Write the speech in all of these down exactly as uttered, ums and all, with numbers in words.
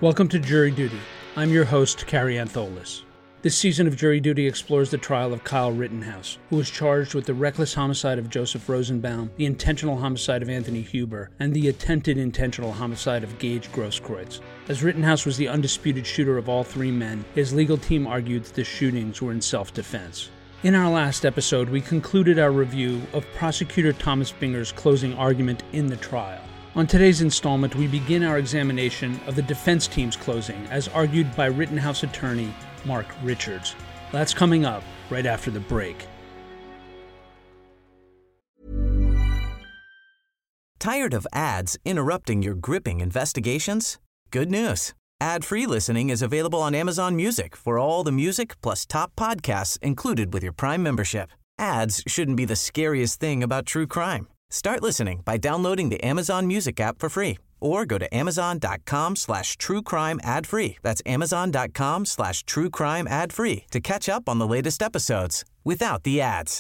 Welcome to Jury Duty. I'm your host, Carrie Antholis. This season of Jury Duty explores the trial of Kyle Rittenhouse, who was charged with the reckless homicide of Joseph Rosenbaum, the intentional homicide of Anthony Huber, and the attempted intentional homicide of Gage Grosskreutz. As Rittenhouse was the undisputed shooter of all three men, his legal team argued that the shootings were in self-defense. In our last episode, we concluded our review of Prosecutor Thomas Binger's closing argument in the trial. On today's installment, we begin our examination of the defense team's closing, as argued by Rittenhouse attorney Mark Richards. That's coming up right after the break. Tired of ads interrupting your gripping investigations? Good news. Ad-free listening is available on Amazon Music for all the music plus top podcasts included with your Prime membership. Ads shouldn't be the scariest thing about true crime. Start listening by downloading the Amazon Music app for free or go to amazon.com slash true crime ad free. That's amazon.com slash true crime ad free to catch up on the latest episodes without the ads.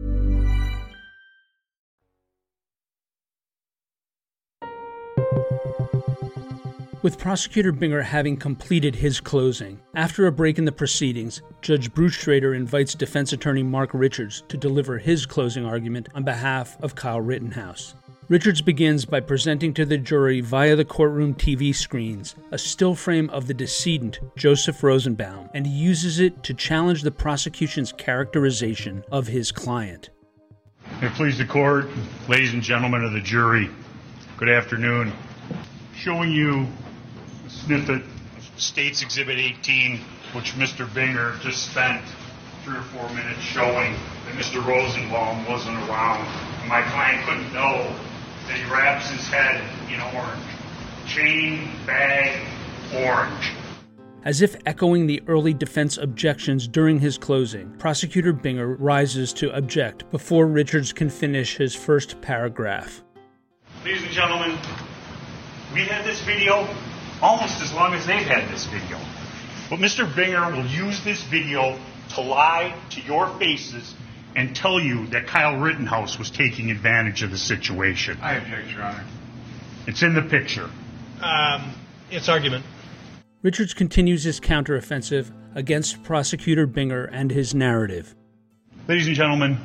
With Prosecutor Binger having completed his closing, after a break in the proceedings, Judge Bruce Schrader invites defense attorney Mark Richards to deliver his closing argument on behalf of Kyle Rittenhouse. Richards begins by presenting to the jury via the courtroom T V screens a still frame of the decedent, Joseph Rosenbaum, and he uses it to challenge the prosecution's characterization of his client. May it please the court, ladies and gentlemen of the jury, good afternoon. Showing you a snippet of State's Exhibit eighteen, which Mister Binger just spent three or four minutes showing that Mister Rosenbaum wasn't around. My client couldn't know that he wraps his head in orange. Chain, bag, orange. As if echoing the early defense objections during his closing, Prosecutor Binger rises to object before Richards can finish his first paragraph. Ladies and gentlemen, we had this video almost as long as they've had this video. But Mister Binger will use this video to lie to your faces and tell you that Kyle Rittenhouse was taking advantage of the situation. I object, Your Honor. It's in the picture. Um, it's argument. Richards continues his counteroffensive against Prosecutor Binger and his narrative. Ladies and gentlemen,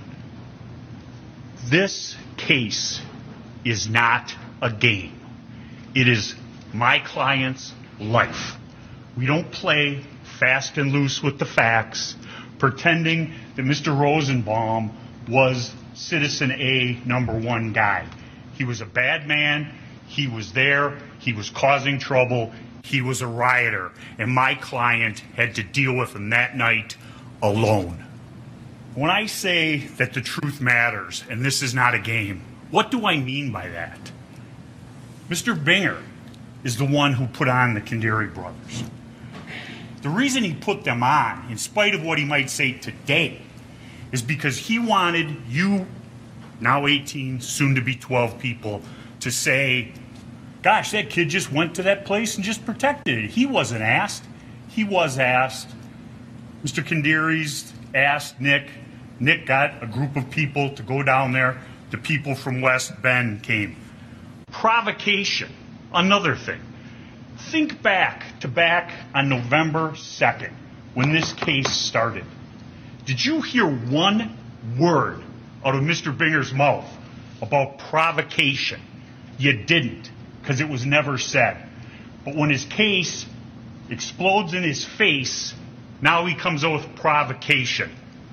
this case is not a game. It is my client's life. We don't play fast and loose with the facts, pretending that Mister Rosenbaum was Citizen A number one guy. He was a bad man. He was there. He was causing trouble. He was a rioter. And my client had to deal with him that night alone. When I say that the truth matters and this is not a game, what do I mean by that? Mister Binger is the one who put on the Kandari brothers. The reason he put them on, in spite of what he might say today, is because he wanted you, now eighteen, soon to be twelve people, to say, gosh, that kid just went to that place and just protected it. He wasn't asked. He was asked. Mister Kandari's asked Nick. Nick got a group of people to go down there. The people from West Bend came. Provocation, another thing. Think back to back on November second, when this case started. Did you hear one word out of Mister Binger's mouth about provocation? You didn't, because it was never said. But when his case explodes in his face, now he comes out with provocation.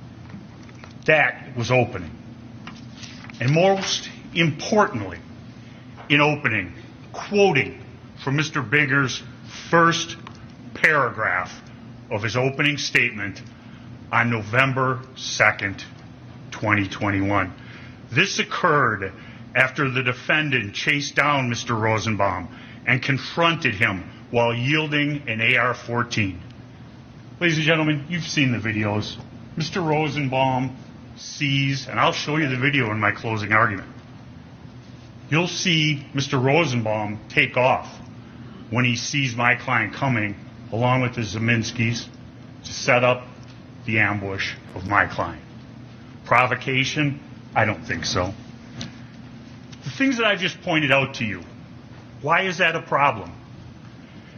That was opening. And most importantly, in opening, quoting from Mister Binger's first paragraph of his opening statement on November second, twenty twenty-one. This occurred after the defendant chased down Mister Rosenbaum and confronted him while yielding an A R fourteen. Ladies and gentlemen, you've seen the videos. Mister Rosenbaum sees, and I'll show you the video in my closing argument. You'll see Mister Rosenbaum take off when he sees my client coming along with the Zeminskis to set up the ambush of my client. Provocation? I don't think so. The things that I just pointed out to you, why is that a problem?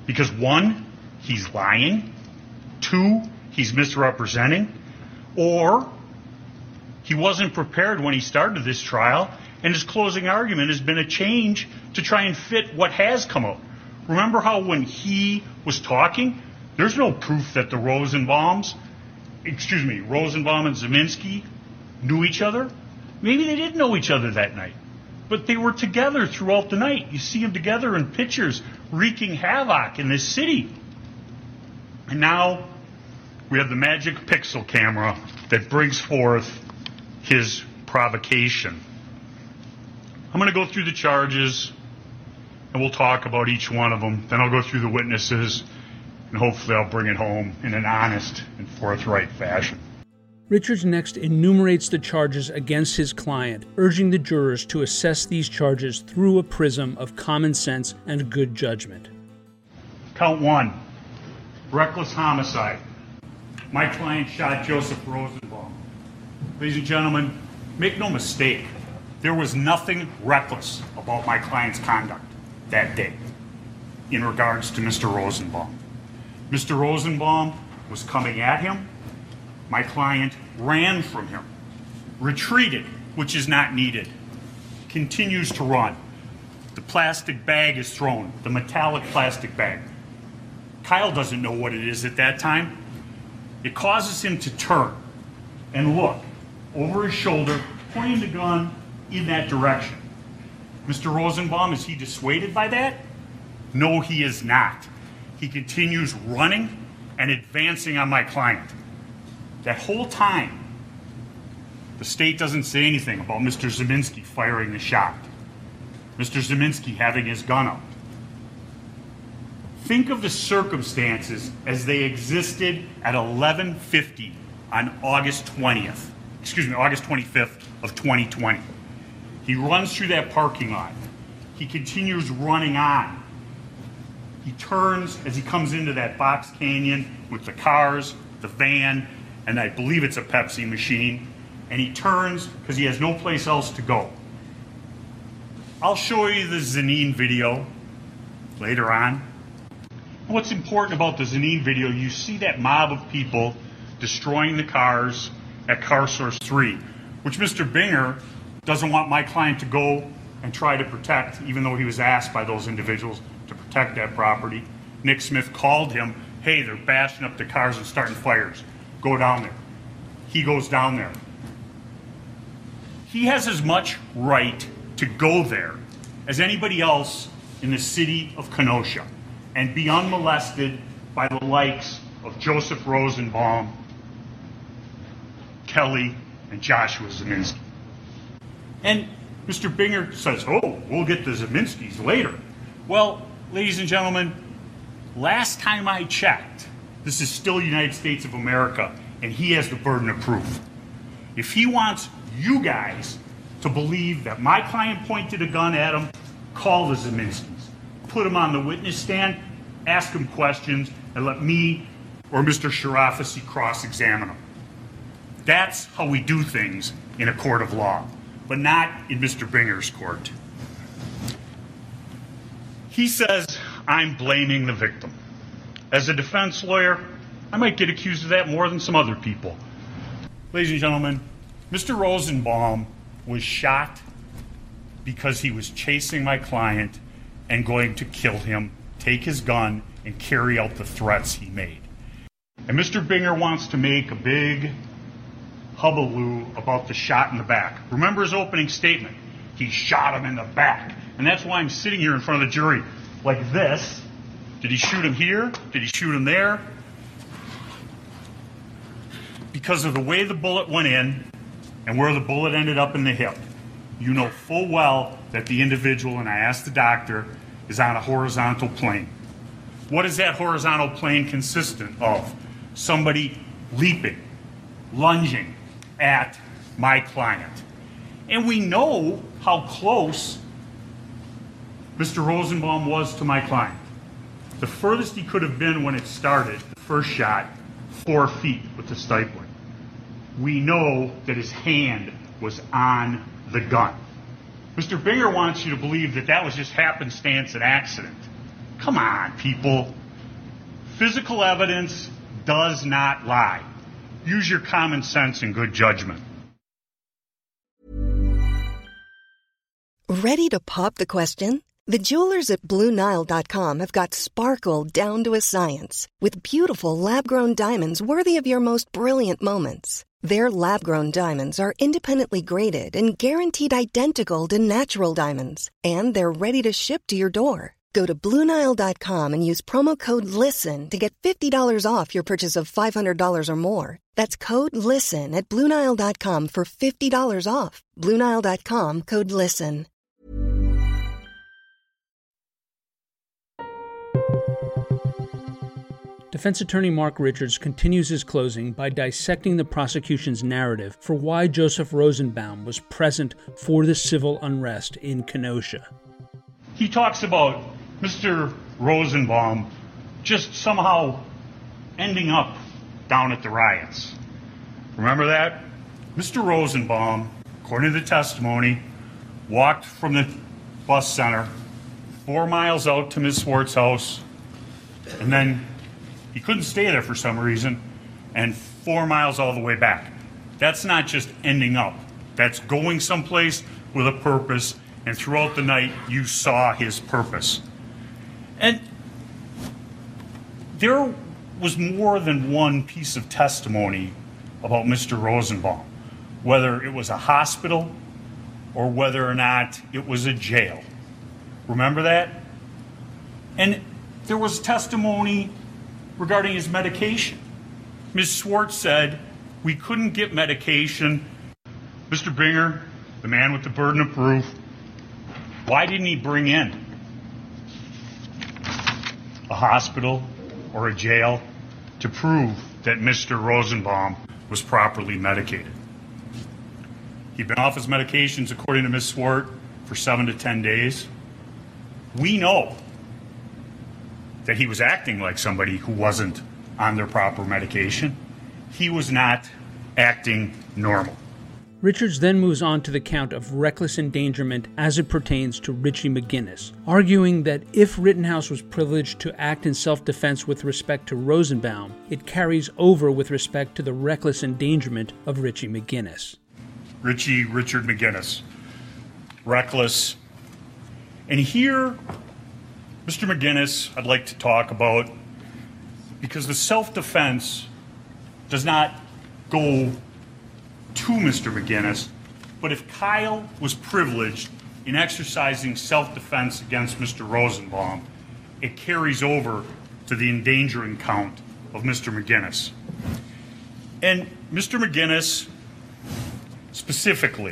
Because one, he's lying. Two, he's misrepresenting. Or he wasn't prepared when he started this trial, and his closing argument has been a change to try and fit what has come out. Remember how when he was talking, there's no proof that the Rosenbaums, excuse me, Rosenbaum and Ziminski knew each other? Maybe they did know each other that night, but they were together throughout the night. You see them together in pictures wreaking havoc in this city. And now we have the magic pixel camera that brings forth his provocation. I'm going to go through the charges, and we'll talk about each one of them. Then I'll go through the witnesses, and hopefully I'll bring it home in an honest and forthright fashion. Richards next enumerates the charges against his client, urging the jurors to assess these charges through a prism of common sense and good judgment. Count one, reckless homicide. My client shot Joseph Rosenbaum. Ladies and gentlemen, make no mistake, there was nothing reckless about my client's conduct that day in regards to Mister Rosenbaum. Mister Rosenbaum was coming at him. My client ran from him, retreated, which is not needed, continues to run. The plastic bag is thrown, the metallic plastic bag. Kyle doesn't know what it is at that time. It causes him to turn and look over his shoulder, pointing the gun in that direction. Mister Rosenbaum, is he dissuaded by that? No, he is not. He continues running and advancing on my client. That whole time, the state doesn't say anything about Mister Ziminski firing the shot, Mister Ziminski having his gun up. Think of the circumstances as they existed at eleven fifty on August twentieth, excuse me, August twenty-fifth of twenty twenty. He runs through that parking lot. He continues running on. He turns as he comes into that box canyon with the cars, the van, and I believe it's a Pepsi machine, and he turns because he has no place else to go. I'll show you the Zanine video later on. What's important about the Zanine video, you see that mob of people destroying the cars at Car Source three, which Mister Binger doesn't want my client to go and try to protect, even though he was asked by those individuals to protect that property. Nick Smith called him, hey, they're bashing up the cars and starting fires. Go down there. He goes down there. He has as much right to go there as anybody else in the city of Kenosha and be unmolested by the likes of Joseph Rosenbaum, Kelly, and Joshua Ziminski. And Mister Binger says, oh, we'll get the Ziminskis later. Well, ladies and gentlemen, last time I checked, this is still the United States of America, and he has the burden of proof. If he wants you guys to believe that my client pointed a gun at him, call the Ziminskis. Put him on the witness stand, ask him questions, and let me or Mister Sharafi cross-examine him. That's how we do things in a court of law, but not in Mister Binger's court. He says, I'm blaming the victim. As a defense lawyer, I might get accused of that more than some other people. Ladies and gentlemen, Mister Rosenbaum was shot because he was chasing my client and going to kill him, take his gun, and carry out the threats he made. And Mister Binger wants to make a big hullabaloo about the shot in the back. Remember his opening statement. He shot him in the back. And that's why I'm sitting here in front of the jury like this. Did he shoot him here? Did he shoot him there? Because of the way the bullet went in and where the bullet ended up in the hip, you know full well that the individual, and I asked the doctor, is on a horizontal plane. What is that horizontal plane consistent of? Somebody leaping, lunging at my client. And we know how close Mister Rosenbaum was to my client. The furthest he could have been when it started, the first shot, four feet with the stipling. We know that his hand was on the gun. Mister Binger wants you to believe that that was just happenstance and accident. Come on, people. Physical evidence does not lie. Use your common sense and good judgment. Ready to pop the question? The jewelers at Blue Nile dot com have got sparkle down to a science with beautiful lab-grown diamonds worthy of your most brilliant moments. Their lab-grown diamonds are independently graded and guaranteed identical to natural diamonds, and they're ready to ship to your door. Go to Blue Nile dot com and use promo code LISTEN to get fifty dollars off your purchase of five hundred dollars or more. That's code LISTEN at Blue Nile dot com for fifty dollars off. Blue Nile dot com, code LISTEN. Defense attorney Mark Richards continues his closing by dissecting the prosecution's narrative for why Joseph Rosenbaum was present for the civil unrest in Kenosha. He talks about Mister Rosenbaum just somehow ending up down at the riots. Remember that? Mister Rosenbaum, according to the testimony, walked from the bus center four miles out to Miz Swartz's house, and then he couldn't stay there for some reason, and four miles all the way back. That's not just ending up. That's going someplace with a purpose, and throughout the night, you saw his purpose. And there was more than one piece of testimony about Mister Rosenbaum, whether it was a hospital or whether or not it was a jail. Remember that? And there was testimony regarding his medication. Miz Swartz said we couldn't get medication. Mister Binger, the man with the burden of proof, why didn't he bring in a hospital or a jail to prove that Mister Rosenbaum was properly medicated? He'd been off his medications, according to Miz Swart, for seven to ten days. We know that he was acting like somebody who wasn't on their proper medication. He was not acting normal. Richards then moves on to the count of reckless endangerment as it pertains to Richie McGinnis, arguing that if Rittenhouse was privileged to act in self-defense with respect to Rosenbaum, it carries over with respect to the reckless endangerment of Richie McGinnis. Richie Richard McGinnis, reckless. And here, Mister McGinnis, I'd like to talk about, because the self-defense does not go to Mister McGinnis, but if Kyle was privileged in exercising self-defense against Mister Rosenbaum, it carries over to the endangering count of Mister McGinnis. And Mister McGinnis, specifically,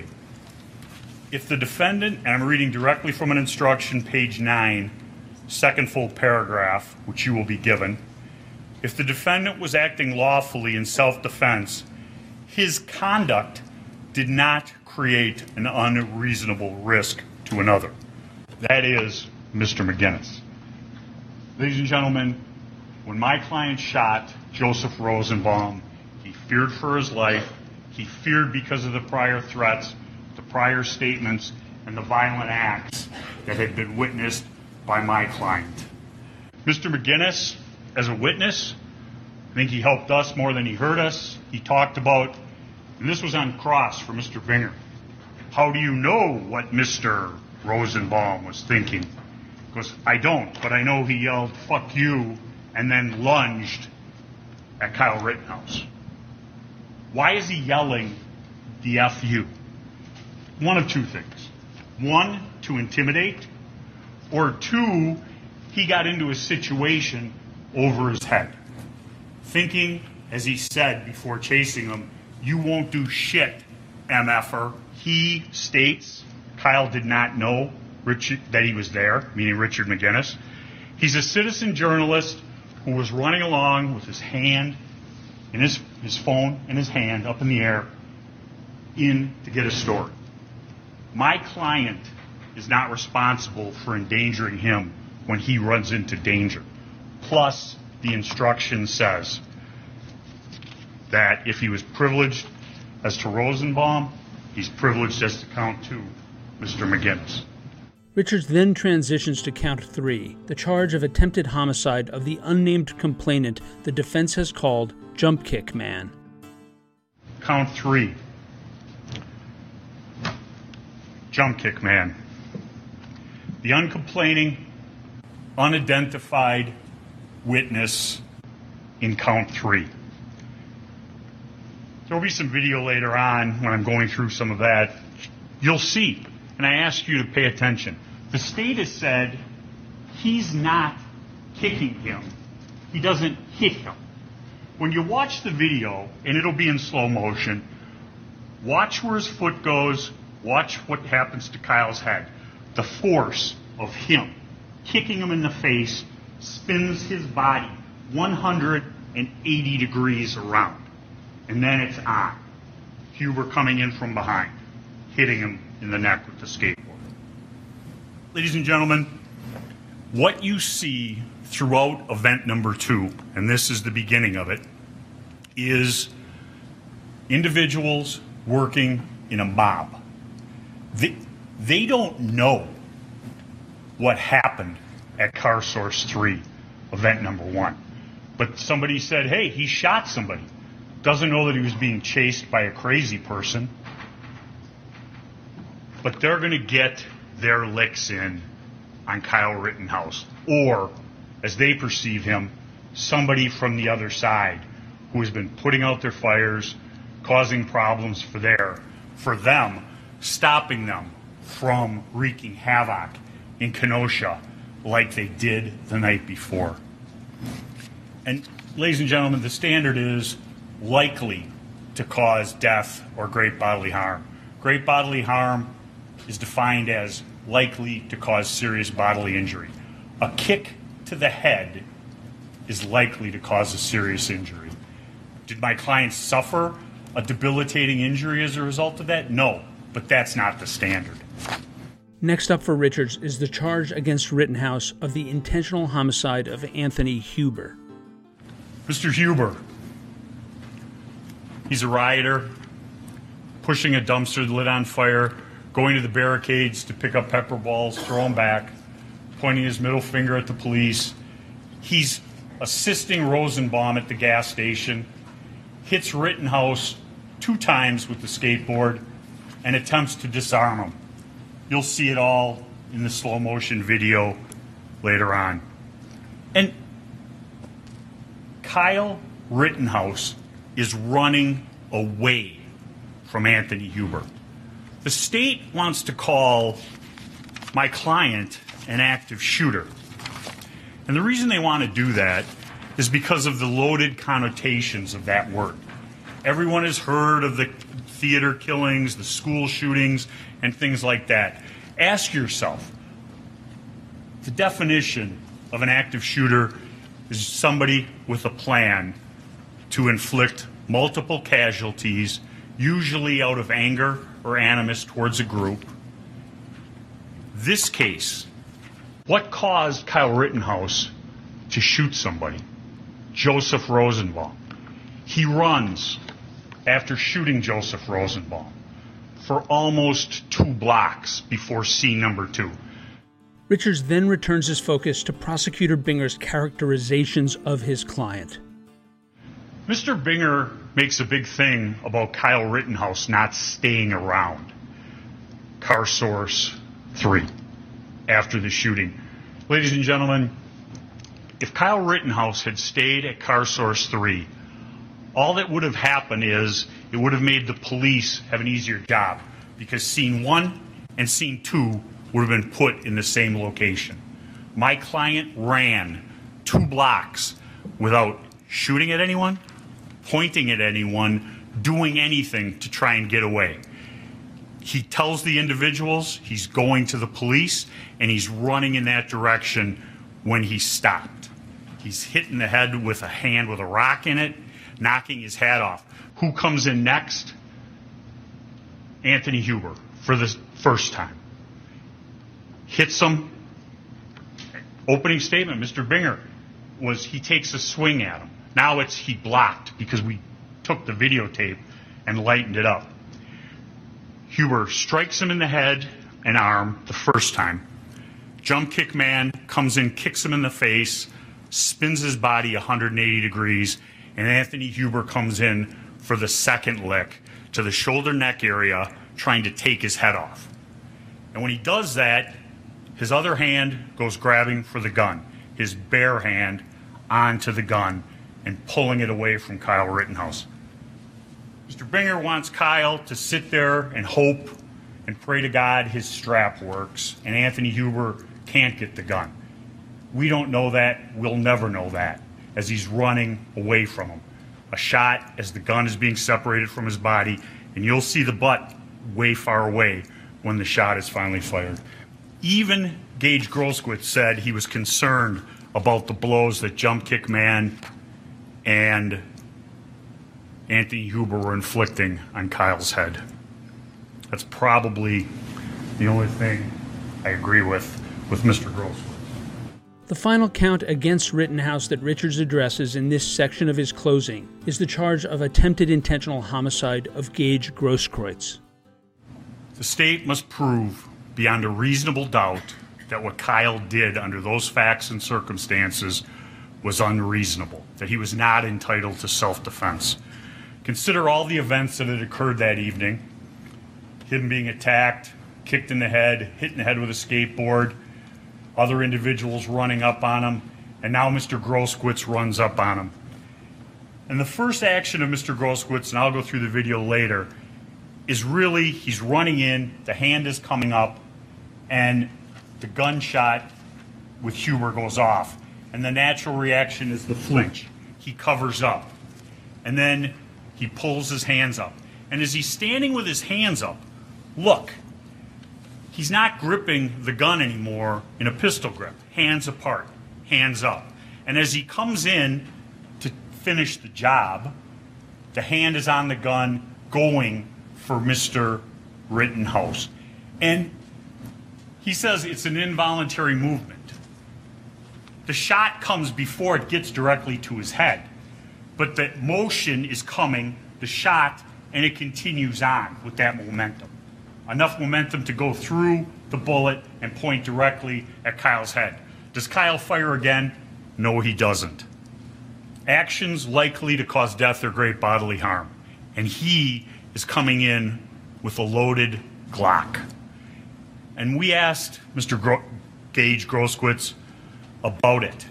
if the defendant, and I'm reading directly from an instruction, page nine, second full paragraph, which you will be given, if the defendant was acting lawfully in self-defense, his conduct did not create an unreasonable risk to another. That is Mister McGinnis. Ladies and gentlemen, when my client shot Joseph Rosenbaum, he feared for his life. He feared because of the prior threats, the prior statements, and the violent acts that had been witnessed by my client. Mister McGinnis, as a witness, I think he helped us more than he hurt us. He talked about, and this was on cross for Mister Binger, how do you know what Mister Rosenbaum was thinking? Because I don't, but I know he yelled, "Fuck you," and then lunged at Kyle Rittenhouse. Why is he yelling the F you? One of two things. One, to intimidate, or two, he got into a situation over his head, thinking, as he said before chasing him, "You won't do shit, M F er." He states Kyle did not know Richard, that he was there, meaning Richard McGinnis. He's a citizen journalist who was running along with his hand, in his, his phone in his hand, up in the air, in to get a story. My client is not responsible for endangering him when he runs into danger. Plus, the instruction says that if he was privileged as to Rosenbaum, he's privileged as to count two, Mister McGinnis. Richards then transitions to count three, the charge of attempted homicide of the unnamed complainant the defense has called Jump Kick Man. Count three. Jump Kick Man. The uncomplaining, unidentified witness in count three. There will be some video later on when I'm going through some of that. You'll see, and I ask you to pay attention. The state has said he's not kicking him. He doesn't hit him. When you watch the video, and it'll be in slow motion, watch where his foot goes, watch what happens to Kyle's head. The force of him kicking him in the face spins his body one hundred eighty degrees around. And then it's on. Huber coming in from behind, hitting him in the neck with the skateboard. Ladies and gentlemen, what you see throughout event number two, and this is the beginning of it, is individuals working in a mob. They, they don't know what happened at Car Source three, event number one. But somebody said, hey, he shot somebody. Doesn't know that he was being chased by a crazy person. But they're going to get their licks in on Kyle Rittenhouse, or, as they perceive him, somebody from the other side who has been putting out their fires, causing problems for their, for them, stopping them from wreaking havoc in Kenosha like they did the night before. And, ladies and gentlemen, the standard is likely to cause death or great bodily harm. Great bodily harm is defined as likely to cause serious bodily injury. A kick to the head is likely to cause a serious injury. Did my client suffer a debilitating injury as a result of that? No, but that's not the standard. Next up for Richards is the charge against Rittenhouse of the intentional homicide of Anthony Huber. Mister Huber, he's a rioter, pushing a dumpster lit on fire, going to the barricades to pick up pepper balls, throw them back, pointing his middle finger at the police. He's assisting Rosenbaum at the gas station, hits Rittenhouse two times with the skateboard, and attempts to disarm him. You'll see it all in the slow motion video later on. And Kyle Rittenhouse is running away from Anthony Huber. The state wants to call my client an active shooter. And the reason they want to do that is because of the loaded connotations of that word. Everyone has heard of the theater killings, the school shootings, and things like that. Ask yourself, the definition of an active shooter is somebody with a plan to inflict multiple casualties, usually out of anger or animus towards a group. This case, what caused Kyle Rittenhouse to shoot somebody? Joseph Rosenbaum. He runs after shooting Joseph Rosenbaum for almost two blocks before scene number two. Richards then returns his focus to Prosecutor Binger's characterizations of his client. Mister Binger makes a big thing about Kyle Rittenhouse not staying around Car Source three after the shooting. Ladies and gentlemen, if Kyle Rittenhouse had stayed at Car Source three, all that would have happened is it would have made the police have an easier job, because scene one and scene two would have been put in the same location. My client ran two blocks without shooting at anyone, pointing at anyone, doing anything to try and get away. He tells the individuals he's going to the police, and he's running in that direction when he stopped. He's hitting the head with a hand with a rock in it, knocking his hat off. Who comes in next? Anthony Huber, for the first time. Hits him. Opening statement, Mister Binger, was he takes a swing at him. Now it's he blocked, because we took the videotape and lightened it up. Huber strikes him in the head and arm the first time. Jump kick man comes in, kicks him in the face, spins his body one hundred eighty degrees, and Anthony Huber comes in for the second lick to the shoulder neck area, trying to take his head off. And when he does that, his other hand goes grabbing for the gun, his bare hand onto the gun and pulling it away from Kyle Rittenhouse. Mister Binger wants Kyle to sit there and hope and pray to God his strap works, and Anthony Huber can't get the gun. We don't know that. We'll never know that as he's running away from him. A shot as the gun is being separated from his body, and you'll see the butt way far away when the shot is finally fired. Even Gage Grosskreutz said he was concerned about the blows that Jump Kick Man and Anthony Huber were inflicting on Kyle's head. That's probably the only thing I agree with with Mister Grosskreutz. The final count against Rittenhouse that Richards addresses in this section of his closing is the charge of attempted intentional homicide of Gage Grosskreutz. The state must prove beyond a reasonable doubt that what Kyle did under those facts and circumstances was unreasonable, that he was not entitled to self-defense. Consider all the events that had occurred that evening. Him being attacked, kicked in the head, hit in the head with a skateboard, other individuals running up on him, and now Mister Grosskreutz runs up on him. And the first action of Mister Grosskreutz, and I'll go through the video later, is really he's running in, the hand is coming up, and the gunshot with Huber goes off. And the natural reaction is the flinch. He covers up. And then he pulls his hands up. And as he's standing with his hands up, look, he's not gripping the gun anymore in a pistol grip. Hands apart, hands up. And as he comes in to finish the job, the hand is on the gun going for Mister Rittenhouse. And he says it's an involuntary movement. The shot comes before it gets directly to his head. But the motion is coming, the shot, and it continues on with that momentum. Enough momentum to go through the bullet and point directly at Kyle's head. Does Kyle fire again? No, he doesn't. Actions likely to cause death or great bodily harm. And he is coming in with a loaded Glock. And we asked Mister Gro- Gage Grosskreutz about it.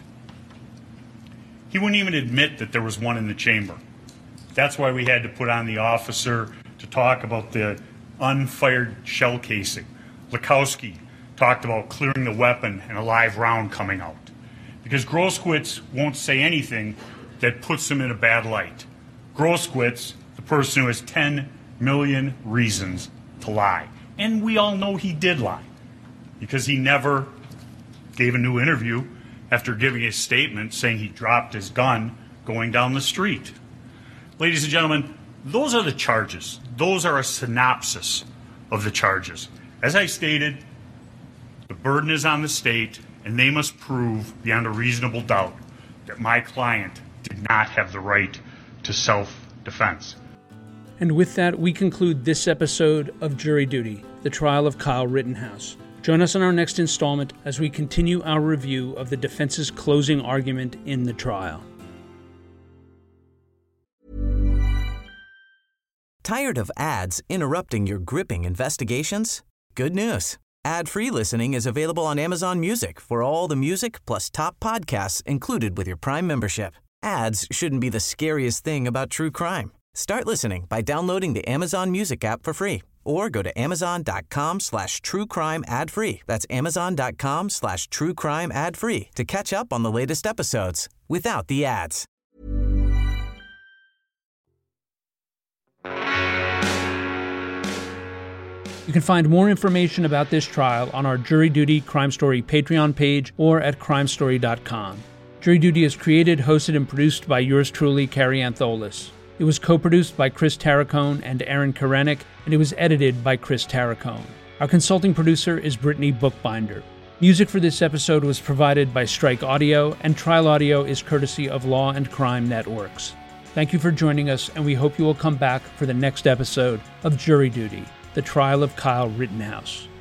He wouldn't even admit that there was one in the chamber. That's why we had to put on the officer to talk about the unfired shell casing. Lukowski talked about clearing the weapon and a live round coming out. Because Grosskreutz won't say anything that puts him in a bad light. Grosskreutz, the person who has ten million reasons to lie. And we all know he did lie. Because he never gave a new interview after giving a statement saying he dropped his gun going down the street. Ladies and gentlemen, those are the charges. Those are a synopsis of the charges. As I stated, the burden is on the state, and they must prove beyond a reasonable doubt that my client did not have the right to self-defense. And with that, we conclude this episode of Jury Duty, the trial of Kyle Rittenhouse. Join us on our next installment as we continue our review of the defense's closing argument in the trial. Tired of ads interrupting your gripping investigations? Good news. Ad-free listening is available on Amazon Music for all the music plus top podcasts included with your Prime membership. Ads shouldn't be the scariest thing about true crime. Start listening by downloading the Amazon Music app for free or go to amazon.com slash true crime ad free. That's amazon.com slash true crime ad free to catch up on the latest episodes without the ads. You can find more information about this trial on our Jury Duty Crime Story Patreon page or at crime story dot com. Jury Duty is created, hosted, and produced by yours truly, Carrie Antholis. It was co-produced by Chris Tarracone and Aaron Karenik, and it was edited by Chris Tarracone. Our consulting producer is Brittany Bookbinder. Music for this episode was provided by Strike Audio, and Trial Audio is courtesy of Law and Crime Networks. Thank you for joining us, and we hope you will come back for the next episode of Jury Duty, the trial of Kyle Rittenhouse.